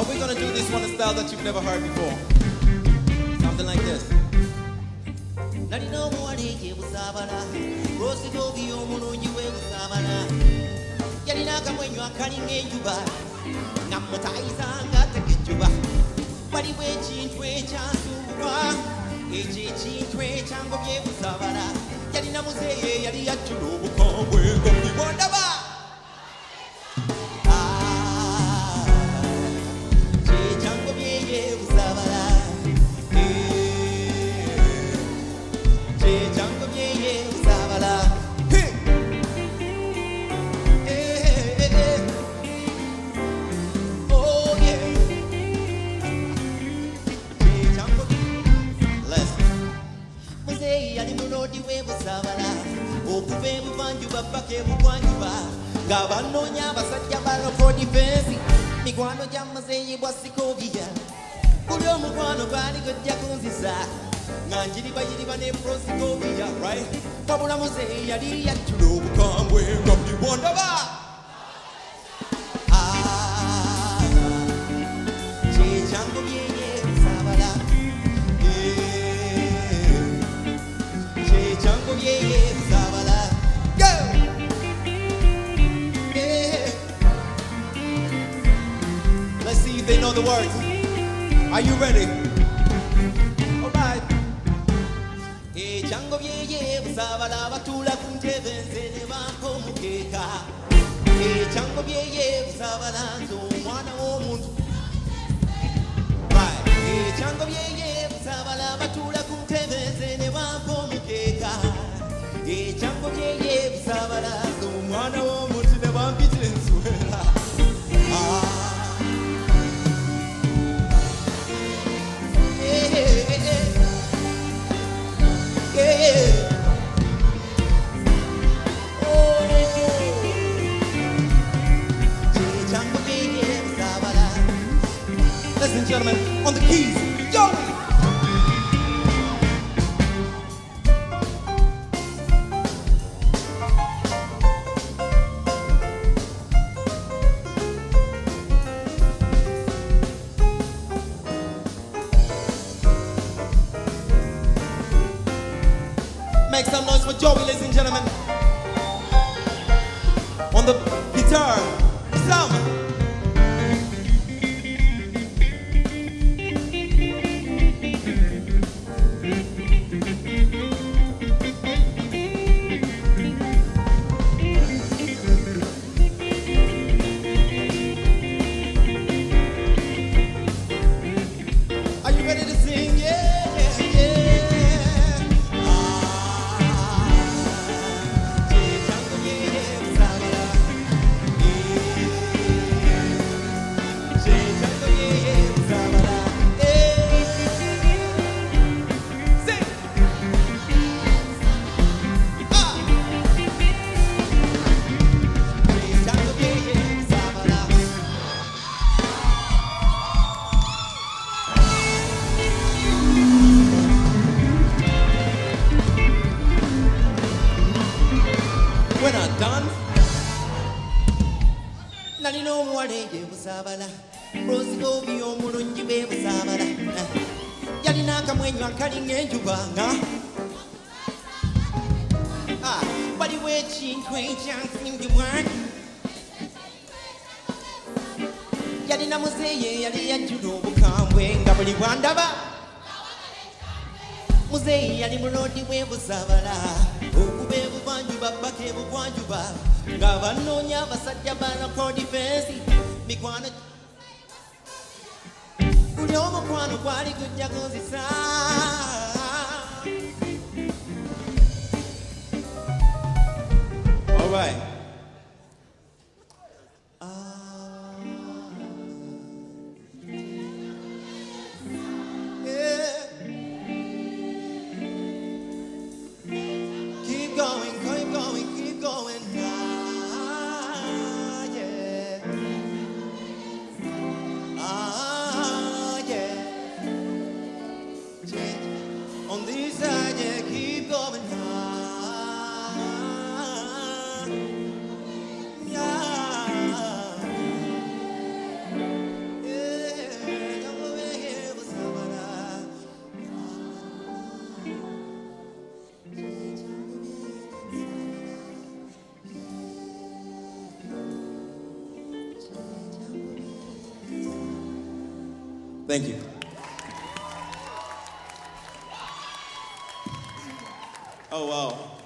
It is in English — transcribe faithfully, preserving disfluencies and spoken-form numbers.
we're gonna do this one in a style that you've never heard before. Something like this. Nalino muwaleke busabala Rosigobi omulungi we busabala Yalina akamwenyu akalinga enjuba Namutayizanga tekejjuba Waliwo ekintu ekyasuubulwa ekyo ekintu ekyangobye busabala Yalina muzeeye yali yajjula obukambwe ng'omubibondaba kyekyangobyeye busabala Gavanonya basajja balo for defense mikwano gya muzeeyi bwa Sikovia buli omukwano gwali gujja kunzisa nga njiriba yiriba ne Sikovia right wabula muzeeyi yali yajjula obukambwe nga bibondaba kyekyangobyeeye busabala kyekyangobyeeye busabala See if they know the words. Are you ready? All right. E chango yeye busabala batula kuntebe nzene bampo mukeka. E chango yeye busabala nzo mwana w'omuntu. Right. E chango yeye busabala batula kuntebe nzene bampo mukeka. E chango yeye busabala nzo mwana w'omuntu ne bampitire nswera. Ah. Ladies and gentlemen, on the keys, yo! Make some noise for Joey, ladies and gentlemen. On the guitar, Sam. Are you ready to sing? Yeah, yeah, yeah. We're not done. Nalino muwaleke busabala Rosigobi omulungi be busabala Yalina akamwenyu akalinga enjuba nga waliwo ekintu ekyansimbibwa Yalina muzeeye yali yajjula obukambwe nga buli bwandaba Muzeeyi yali mulodi bwe busabala okuba ebuvanjuba baka ebugwanjuba nga banoonya abasajja bana for defense mikwano buli omukwano gwali gujja kunzisa all right. On this side, yeah, keep going high. Thank you. Oh, wow.